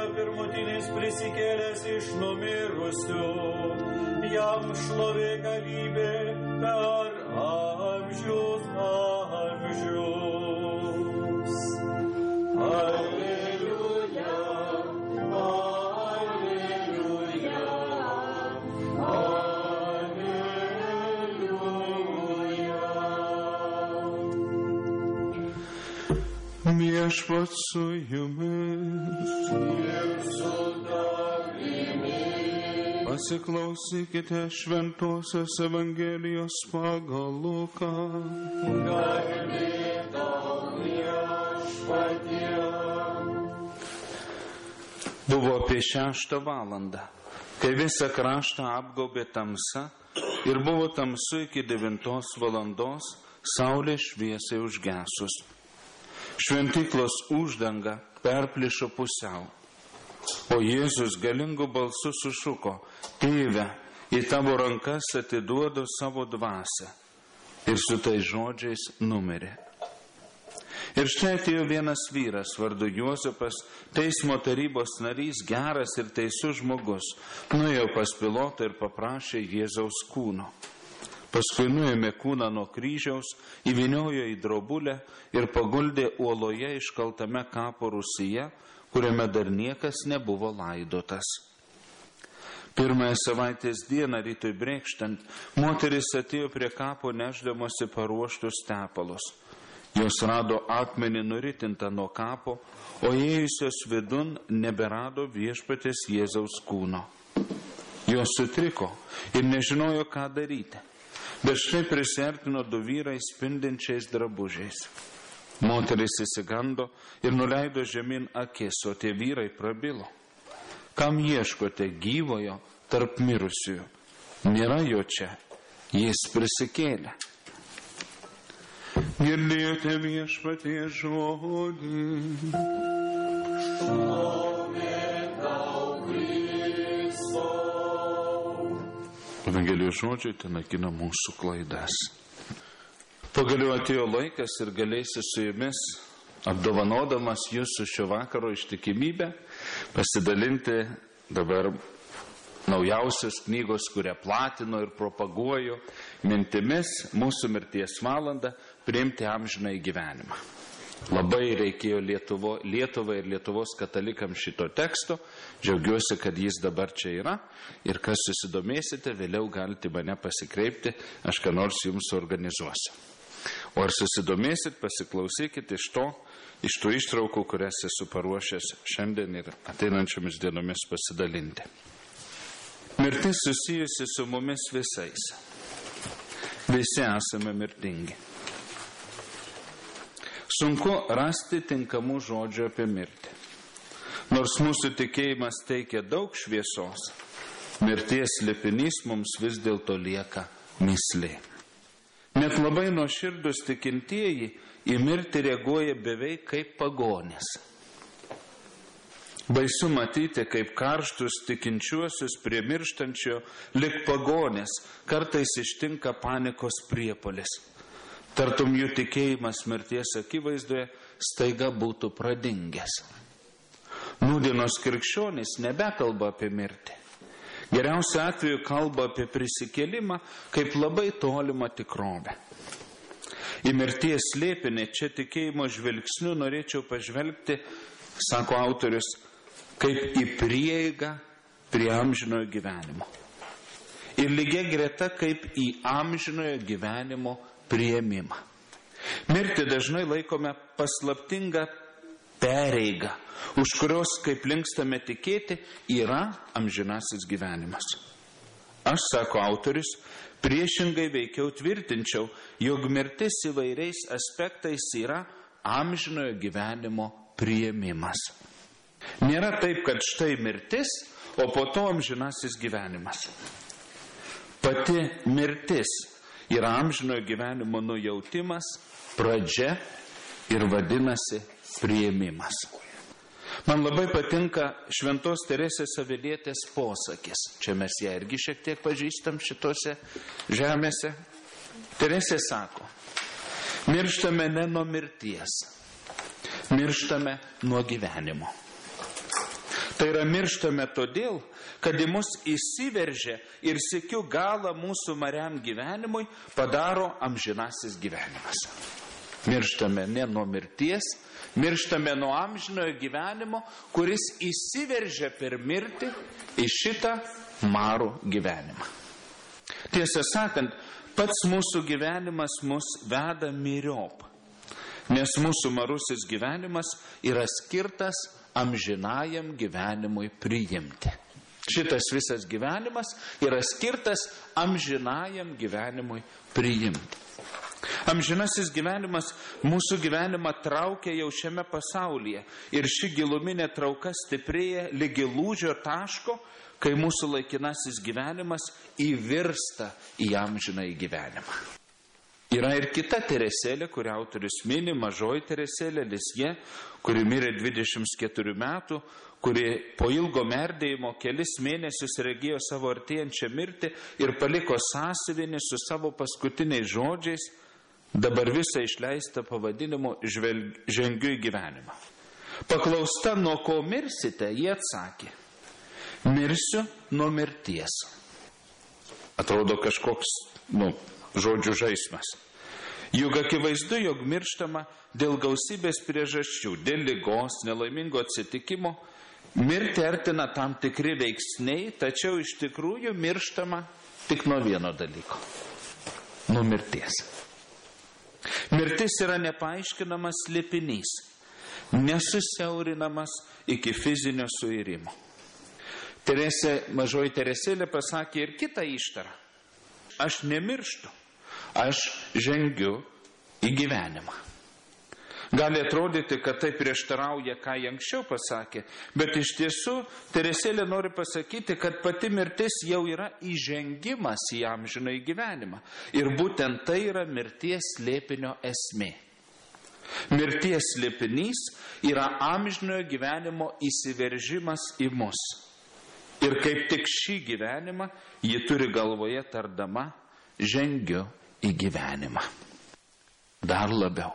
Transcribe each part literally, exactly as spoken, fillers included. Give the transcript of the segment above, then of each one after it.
pirmutinis prisikėlęs iš numirusių, jam šlovė galybė per amžius amžius. Alleluja, alleluja, alleluja. Viešpats su jumis. Ir su tavimi. Pasiklausykite Šventosios Evangelijos pagal Luką. Garbė tau, Viešpatie. Buvo apie šeštą valandą, kai visą kraštą apgaubė tamsa ir buvo tamsu iki devintos valandos, saulė šviesiai užgesus. Šventyklos uždanga perplyšo pusiau, o Jėzus galingu balsu sušuko: Tėve, į tavo rankas atiduodu savo dvasią. Ir su tais žodžiais numirė. Ir štai atėjo vienas vyras vardu Juozapas, teismo tarybos narys, geras ir teisus žmogus, nuėjo pas Pilotą ir paprašė Jėzaus kūno. Paskui nuėmė kūną nuo kryžiaus, įvyniojo į drobulę ir paguldė uoloje iškaltame kapo rūsyje, kuriame dar niekas nebuvo laidotas. Pirmąją savaitės dieną rytoj brėkštant, moteris atėjo prie kapo nešdamosi paruoštus tepalus. Jos rado akmenį nuritintą nuo kapo, o įėjusios vidun neberado Viešpaties Jėzaus kūno. Jos sutriko ir nežinojo, ką daryti. Bet štai prisiartino du vyrai spindinčiais drabužiais. Moteris įsigando ir nuleido žemyn akis, o tie vyrai prabilo: Kam ieškote gyvojo tarp mirusiųjų? Nėra jo čia, jis prisikėlė. Girdėjote Viešpaties žodį. Šlovė tau, Kristau. Evangelijos žodžiai tenakina mūsų klaidas. Pagaliau atėjo laikas ir galėsi su jumis, apdovanodamas jūs su šio vakaro ištikimybę, pasidalinti dabar naujausios knygos, kurią platino ir propaguoju, mintimis mūsų mirties valandą priimti amžinąjį gyvenimą. Labai reikėjo Lietuvo, Lietuvai ir Lietuvos katalikams šito teksto. Džiaugiuosi, kad jis dabar čia yra. Ir kas susidomėsite, vėliau galite mane pasikreipti, aš ką nors jums organizuosiu. O ar susidomėsit, pasiklausykite iš to, iš tų ištraukų, kurias esu paruošęs šiandien ir ateinančiomis dienomis pasidalinti. Mirtis susijusi su mumis visais. Visi esame mirtingi. Sunku rasti tinkamų žodžių apie mirtį. Nors mūsų tikėjimas teikia daug šviesos, mirties slėpinys mums vis dėlto lieka mįslė. Net labai nuoširdūs tikintieji į mirtį reaguoja beveik kaip pagonys. Baisu matyti, kaip karštus tikinčiuosius prie mirštančio lik pagonės kartais ištinka panikos priepuolis. Tartum jų tikėjimas mirties akivaizdoje staiga būtų pradingęs. Nūdienos krikščionys nebekalba apie mirtį. Geriausiu atveju kalba apie prisikėlimą kaip labai tolimą tikrovę. Į mirties slėpinį čia tikėjimo žvilgsniu norėčiau pažvelgti, sako autorius, kaip į prieigą prie amžinojo gyvenimo. Ir lygia greta kaip į amžinojo gyvenimo priėmimą. Mirtį dažnai laikome paslaptingą pereigą, už kurios, kaip linkstame tikėti, yra amžinasis gyvenimas. Aš, sako autorius, priešingai veikiau tvirtinčiau, jog mirtis įvairiais aspektais yra amžinojo gyvenimo priėmimas. Nėra taip, kad štai mirtis, o po to amžinasis gyvenimas. Pati mirtis yra amžinojo gyvenimo nujautimas, pradžia ir vadinasi priėmimas. Man labai patinka Šventos Teresės Avilietės posakis. Čia mes ją irgi šiek tiek pažįstam šitose žemėse. Teresė sako: mirštame ne nuo mirties, mirštame nuo gyvenimo. Tai yra mirštame todėl, kad į mus įsiveržia ir sykiu galą mūsų mariam gyvenimui padaro amžinasis gyvenimas. Mirštame ne nuo mirties, mirštame nuo amžinojo gyvenimo, kuris įsiveržia per mirtį į šitą marų gyvenimą. Tiesą sakant, pats mūsų gyvenimas mus veda myriop, nes mūsų marusis gyvenimas yra skirtas amžinajam gyvenimui priimti. Šitas visas gyvenimas yra skirtas amžinajam gyvenimui priimti. Amžinasis gyvenimas mūsų gyvenimą traukia jau šiame pasaulyje ir ši giluminė trauka stiprėja lygi lūžio taško, kai mūsų laikinasis gyvenimas įvirsta į amžinąjį gyvenimą. Yra ir kita Teresėlė, kurią autorius mini, mažoji Teresėlė, Lisje, kuri mirė dvidešimt keturių metų, kuri po ilgo merdėjimo kelis mėnesius regėjo savo artėjančią mirtį ir paliko sąsiuvinį su savo paskutiniais žodžiais, dabar visą išleistą pavadinimu žengiu į gyvenimą. Paklausta, nuo ko mirsite, jie atsakė, mirsiu nuo mirties. Atrodo kažkoks, nu, žodžių žaismas. Juk akivaizdu, jog mirštama dėl gausybės priežasčių, dėl ligos, nelaimingo atsitikimo. Mirtį artina tam tikri veiksniai, tačiau iš tikrųjų mirštama tik nuo vieno dalyko – nuo mirties. Mirtis yra nepaaiškinamas slėpinys, nesusiaurinamas iki fizinio suirimo. Teresė, mažoji Teresėlė pasakė ir kitą ištarą. Aš nemirštu, aš žengiu į gyvenimą. Gali atrodyti, kad tai prieštarauja, ką jie anksčiau pasakė, bet iš tiesų Teresėlė nori pasakyti, kad pati mirtis jau yra įžengimas į amžinąjį gyvenimą. Ir būtent tai yra mirties slėpinio esmė. Mirties slėpinys yra amžinojo gyvenimo įsiveržimas į mus. Ir kaip tik šį gyvenimą ji turi galvoje tardama, žengiu į gyvenimą. Dar labiau.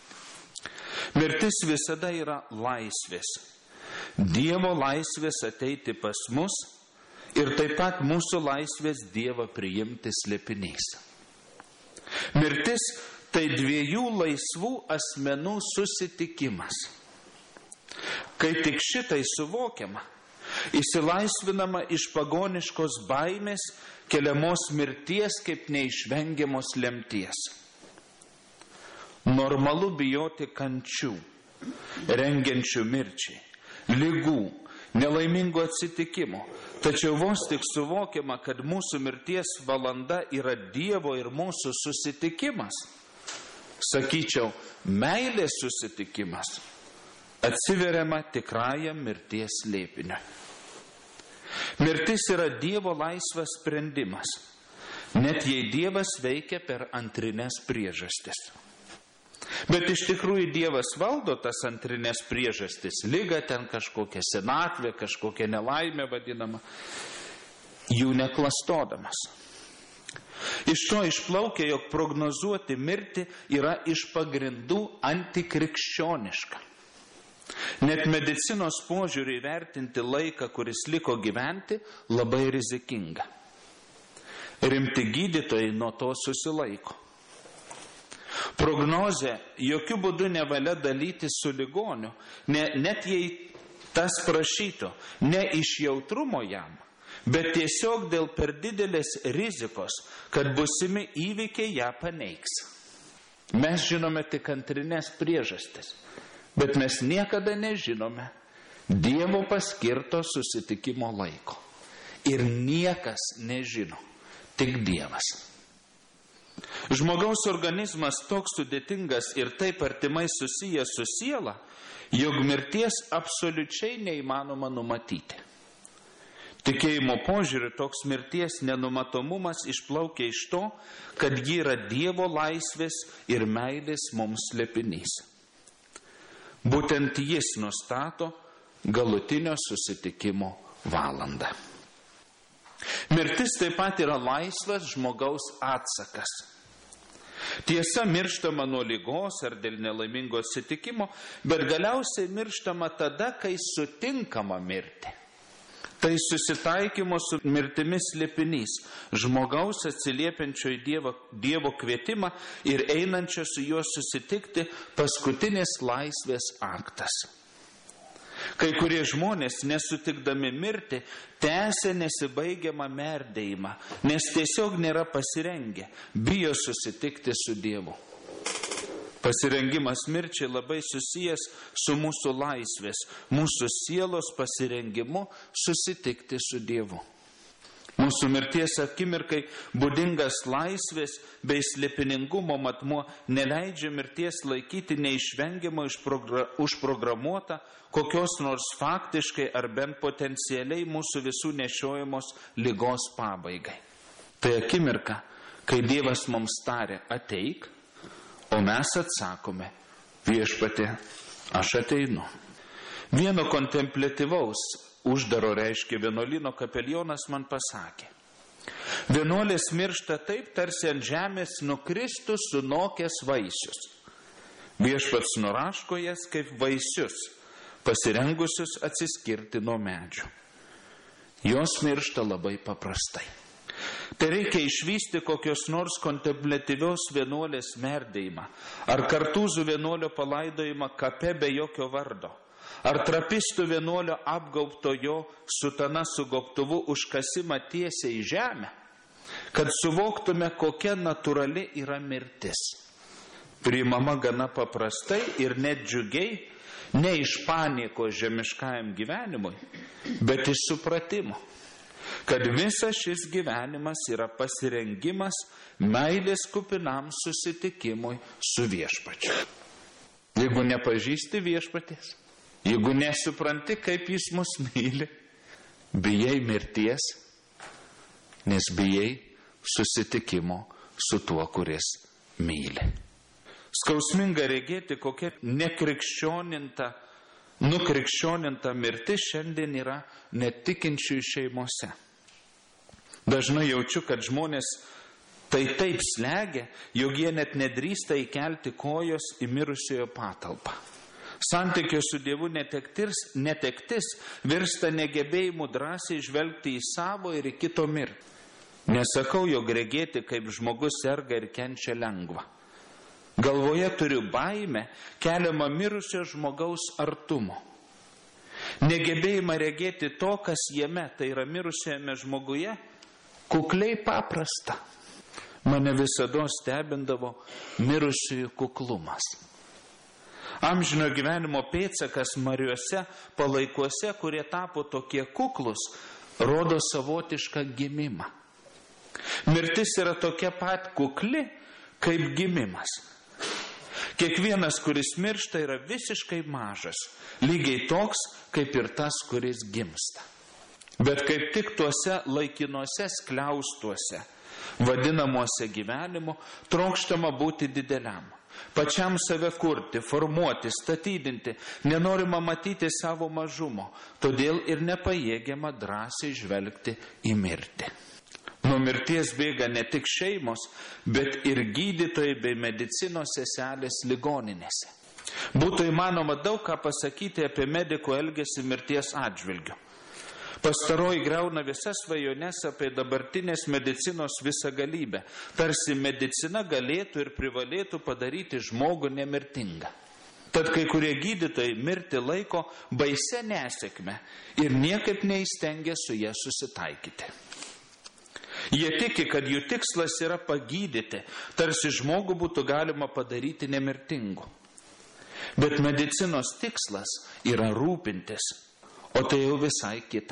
Mirtis visada yra laisvės. Dievo laisvės ateiti pas mus ir taip pat mūsų laisvės Dievą priimti slėpinys. Mirtis tai dviejų laisvų asmenų susitikimas. Kai tik šitai suvokiama, įsilaisvinama iš pagoniškos baimės, keliamos mirties kaip neišvengiamos lemties. Normalu bijoti kančių, rengiančių mirčiai, ligų, nelaimingų atsitikimų. Tačiau vos tik suvokiama, kad mūsų mirties valanda yra Dievo ir mūsų susitikimas, sakyčiau, meilės susitikimas, atsiveriama tikrajam mirties slėpiniu. Mirtis yra Dievo laisvas sprendimas, net jei Dievas veikia per antrinės priežastis. Bet iš tikrųjų Dievas valdo tas antrinės priežastis, lyga ten kažkokia senatvė, kažkokia nelaimė vadinama, jų neklastodamas. Iš to išplaukia, jog prognozuoti mirtį yra iš pagrindų antikrikščioniška. Net medicinos požiūrį įvertinti laiką, kuris liko gyventi, labai rizikinga. Rimti gydytojai nuo to susilaiko. Prognozė jokių būdų nevalia dalyti su ligoniu, ne, net jei tas prašytų, ne iš jautrumo jam, bet tiesiog dėl per didelės rizikos, kad busimi įvykiai ją paneigs. Mes žinome tik antrinės priežastis, bet mes niekada nežinome Dievo paskirto susitikimo laiko. Ir niekas nežino, tik Dievas. Žmogaus organizmas toks sudėtingas ir taip artimai susijęs su siela, jog mirties absoliučiai neįmanoma numatyti. Tikėjimo požiūriu toks mirties nenumatomumas išplaukia iš to, kad ji yra Dievo laisvės ir meilės mums slėpinys. Būtent jis nustato galutinio susitikimo valandą. Mirtis taip pat yra laisvas žmogaus atsakas. Tiesa, mirštama nuo ligos ar dėl nelaimingo atsitikimo, bet galiausiai mirštama tada, kai sutinkama mirti. Tai susitaikymo su mirtimis slėpinys, žmogaus atsiliepiančio į Dievo, Dievo kvietimą ir einančio su juo susitikti paskutinis laisvės aktas. Kai kurie žmonės, nesutikdami mirti, tęsia nesibaigiamą merdėjimą, nes tiesiog nėra pasirengę, bijo susitikti su Dievu. Pasirengimas mirčiai labai susijęs su mūsų laisvės, mūsų sielos pasirengimu susitikti su Dievu. Mūsų mirties akimirkai būdingas laisvės bei slėpiningumo matmuo neleidžia mirties laikyti neišvengiamą užprogramuotą kokios nors faktiškai ar bent potencialiai mūsų visų nešiojamos ligos pabaigai. Tai akimirka, kai Dievas mums tarė ateik, o mes atsakome, viešpatie, aš ateinu. Vieno kontempliatyvaus, uždaro reiškia vienuolyno kapelionas man pasakė. Vienuolis miršta taip, tarsi ant žemės nukristų sunokęs vaisius. Viešpats nuraško jas kaip vaisius, pasirengusius atsiskirti nuo medžių. Jos miršta labai paprastai. Tai reikia išvysti kokios nors kontempliatyvios vienuolės merdėjimą, ar kartūzų vienuolio palaidojimą kape be jokio vardo, ar trapistų vienuolio apgaubto jo sutana su gobtuvu užkasimą tiesiai į žemę, kad suvoktume, kokia natūrali yra mirtis. Priimama gana paprastai ir net džiugiai, ne iš paniekos žemiškajam gyvenimui, bet iš supratimo, kad visas šis gyvenimas yra pasirengimas meilės kupinam susitikimui su viešpačiu. Jeigu nepažįsti viešpaties, jeigu nesupranti, kaip jis mus myli, bijai mirties, nes bijai susitikimo su tuo, kuris myli. Skausminga regėti, kokia nekrikščioninta, nukrikščioninta mirtis šiandien yra netikinčiųjų šeimose. Dažnai jaučiu, kad žmonės tai taip slegia, jog jie net nedrįsta įkelti kojos į mirusiojo patalpą. Santykio su Dievu netektis, netektis virsta negebėjimu drąsiai žvelgti į savo ir į kito mirtį. Nesakau, jog regėti, kaip žmogus serga ir kenčia lengva. Galvoje turiu baimę keliamą mirusio žmogaus artumo. Negebėjimą regėti to, kas jame, tai yra mirusiame žmoguje, kukliai paprasta. Mane visada stebindavo mirusiųjų kuklumas. Amžino gyvenimo pėdsakas mariuose, palaikuose, kurie tapo tokie kuklus, rodo savotišką gimimą. Mirtis yra tokia pat kukli, kaip gimimas. Kiekvienas, kuris miršta, yra visiškai mažas, lygiai toks, kaip ir tas, kuris gimsta. Bet kaip tik tuose laikinuose skliaustuose, vadinamuose gyvenimu, trokštama būti dideliam. Pačiam save kurti, formuoti, statydinti, nenorima matyti savo mažumo, todėl ir nepajėgiama drąsiai žvelgti į mirtį. Nuo mirties bėga ne tik šeimos, bet ir gydytojai bei medicinos seselės ligoninėse. Būtų įmanoma daug ką pasakyti apie medikų elgesį mirties atžvilgiu. Pastaroji griauna visas svajones apie dabartinės medicinos visą galybę, tarsi medicina galėtų ir privalėtų padaryti žmogų nemirtingą. Tad kai kurie gydytojai mirti laiko baisia nesėkme ir niekaip neįstengia su ja susitaikyti. Jie tiki, kad jų tikslas yra pagydyti, tarsi žmogų būtų galima padaryti nemirtingu. Bet medicinos tikslas yra rūpintis, o tai jau visai kita.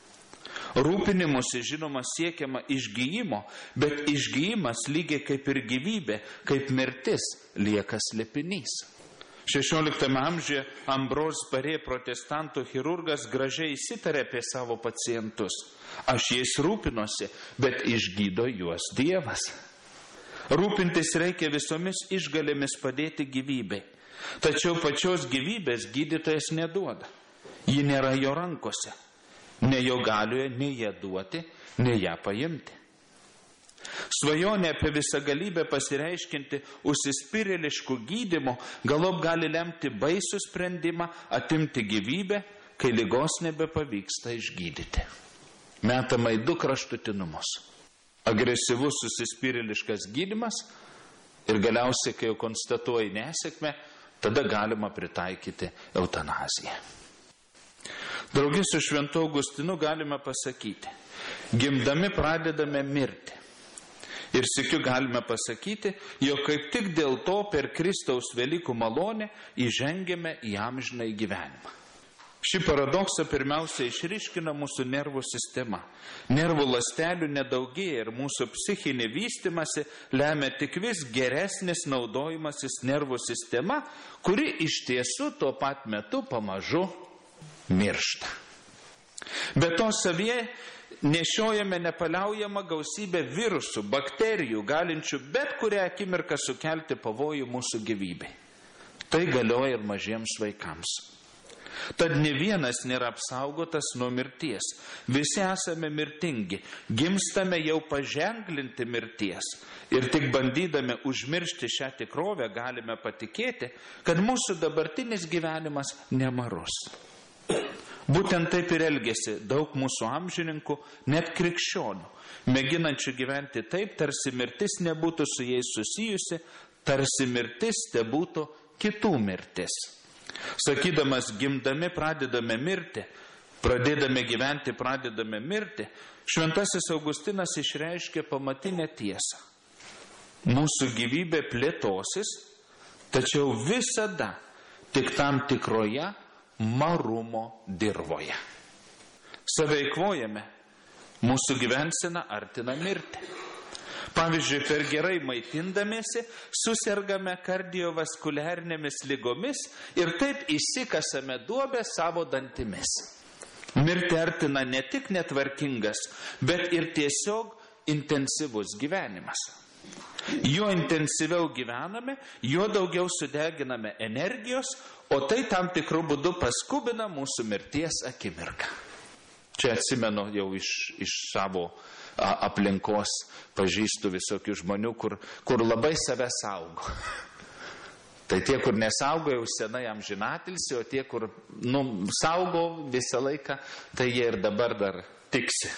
Rūpinimusi, žinoma, siekiama išgyjimo, bet išgyjimas lygiai kaip ir gyvybė, kaip mirtis, lieka slėpinys. šešioliktame amžiuje Ambroz Parė, protestantų chirurgas, gražiai įsitarė apie savo pacientus. Aš jais rūpinosi, bet išgydo juos Dievas. Rūpintis reikia visomis išgalėmis padėti gyvybei. Tačiau pačios gyvybės gydytojas neduoda. Ji nėra jo rankose. Ne jo galioje nei ją duoti, nei ją paimti. Svajonė apie visą galybę pasireiškinti užsispyrėliškų gydymo galop gali lemti baisų sprendimą atimti gyvybę, kai ligos nebepavyksta išgydyti. Metama į du kraštutinumus. Agresyvus užsispyrėliškas gydymas ir galiausiai, kai jau konstatuoji nesėkmę, tada galima pritaikyti eutanaziją. Drauge su Šventu Augustinu galime pasakyti, gimdami pradedame mirti. Ir sykiu galime pasakyti, jog kaip tik dėl to per Kristaus Velykų malonę įžengėme į amžinąjį gyvenimą. Šį paradoksą pirmiausia išryškina mūsų nervų sistema. Nervų ląstelių nedaugėja ir mūsų psichinį vystimąsi lemia tik vis geresnis naudojimasis nervų sistema, kuri iš tiesų tuo pat metu pamažu miršta. Be to savyje nešiojame nepaliaujamą gausybę virusų, bakterijų, galinčių bet kurią akimirką sukelti pavojų mūsų gyvybei. Tai galioja ir mažiems vaikams. Tad ne vienas nėra apsaugotas nuo mirties. Visi esame mirtingi, gimstame jau paženklinti mirties. Ir tik bandydami užmiršti šią tikrovę galime patikėti, kad mūsų dabartinis gyvenimas nemarus. Būtent taip ir elgėsi daug mūsų amžininkų, net krikščionių, mėginančių gyventi taip, tarsi mirtis nebūtų su jais susijusi, tarsi mirtis te būtų kitų mirtis. Sakydamas, gimdami pradedame mirti, pradėdami gyventi pradedame mirti, Šventasis Augustinas išreiškė pamatinę tiesą. Mūsų gyvybė plėtosis, tačiau visada tik tam tikroje marumo dirvoje. Saveikvojame, mūsų gyvensena artina mirtį. Pavyzdžiui, per gerai maitindamiesi susergame kardiovaskuliarinėmis ligomis ir taip įsikasame duobę savo dantimis. Mirtį artina ne tik netvarkingas, bet ir tiesiog intensyvus gyvenimas. Juo intensyviau gyvename, juo daugiau sudeginame energijos, o tai tam tikrų būdų paskubina mūsų mirties akimirką. Čia atsimenu jau iš, iš savo a, aplinkos, pažįstu visokių žmonių, kur, kur labai save saugo. Tai tie, kur nesaugo, jau senai amžinatilsi, o tie, kur nu, saugo visą laiką, tai jie ir dabar dar tiksi.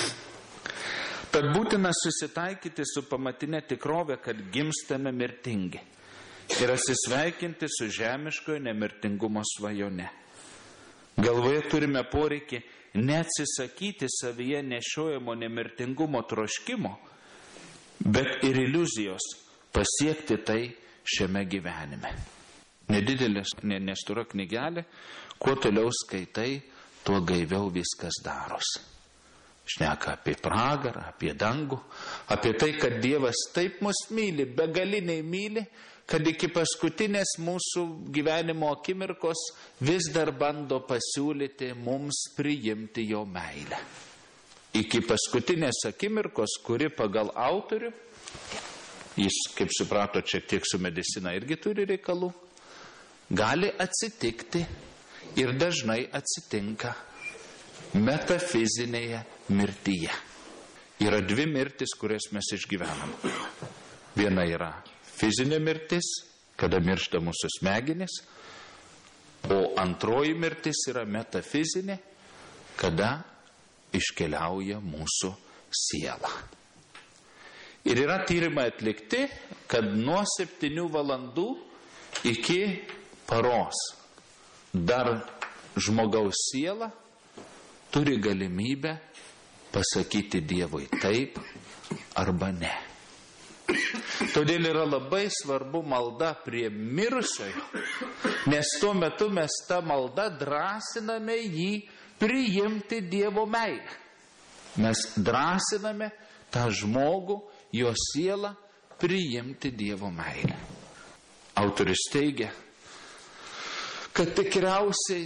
Tad būtina susitaikyti su pamatinė tikrovė, kad gimstame mirtingi ir atsisveikinti su žemiškojo nemirtingumo svajone. Galvoje turime poreikį neatsisakyti savyje nešiojamo nemirtingumo troškimo, bet ir iliuzijos pasiekti tai šiame gyvenime. Nedidelis, nestura knygelė, kuo toliau skaitai, tuo gaiviau viskas darosi. Šneka apie pragarą, apie dangų, apie tai, kad Dievas taip mus myli, begaliniai myli, kad iki paskutinės mūsų gyvenimo akimirkos vis dar bando pasiūlyti mums priimti jo meilę. Iki paskutinės akimirkos, kuri pagal autorių, jis, kaip suprato, čia tiek su medicina irgi turi reikalų, gali atsitikti ir dažnai atsitinka metafizinėje mirtyje. Yra dvi mirtis, kurias mes išgyvenam. Viena yra fizinė mirtis, kada miršta mūsų smegenys, o antroji mirtis yra metafizinė, kada iškeliauja mūsų siela. Ir yra tyrimai atlikti, kad nuo septynių valandų iki paros dar žmogaus siela turi galimybę pasakyti Dievui taip arba ne. Todėl yra labai svarbu malda prie mirusiojo, nes tuo metu mes tą maldą drąsiname jį priimti Dievo meilę. Mes drąsiname tą žmogų, jo sielą priimti Dievo meilę. Autorius teigia, kad tikriausiai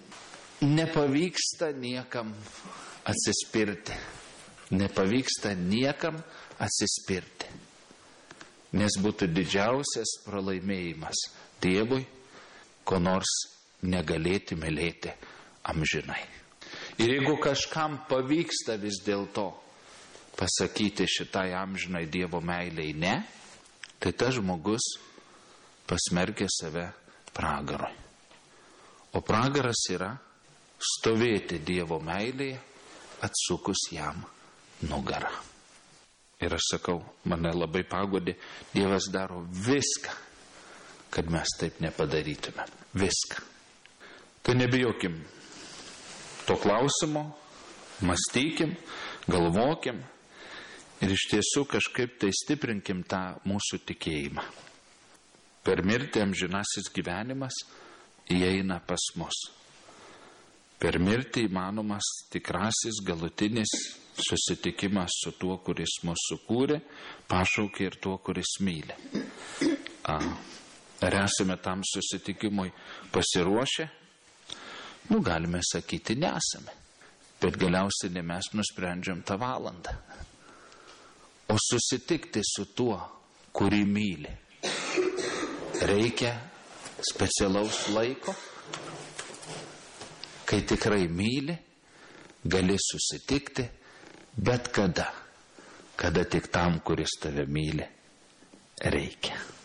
nepavyksta niekam atsispirti. Nepavyksta niekam atsispirti. Nes būtų didžiausias pralaimėjimas Dievui, ko nors negalėti mylėti amžinai. Ir jeigu kažkam pavyksta vis dėlto pasakyti šitai amžinai Dievo meiliai ne, tai tas žmogus pasmerkė save pragarui. O pragaras yra stovėti Dievo meilėje, atsukus jam nugarą. Ir aš sakau, mane labai pagodė, Dievas daro viską, kad mes taip nepadarytume. Viską. Tai nebijokim to klausimo, mąstykim, galvokim ir iš tiesų kažkaip tai stiprinkim tą mūsų tikėjimą. Per mirtį amžinasis gyvenimas įeina pas mus. Per mirtį įmanomas tikrasis galutinis susitikimas su tuo, kuris mus sukūrė, pašaukė ir tuo, kuris myli. Ar esame tam susitikimui pasiruošę? Nu, galime sakyti, nesame. Bet galiausiai ne mes nusprendžiam tą valandą. O susitikti su tuo, kurį myli, reikia specialaus laiko. Kai tikrai myli, gali susitikti bet kada, kada tik tam, kuris tave myli, reikia.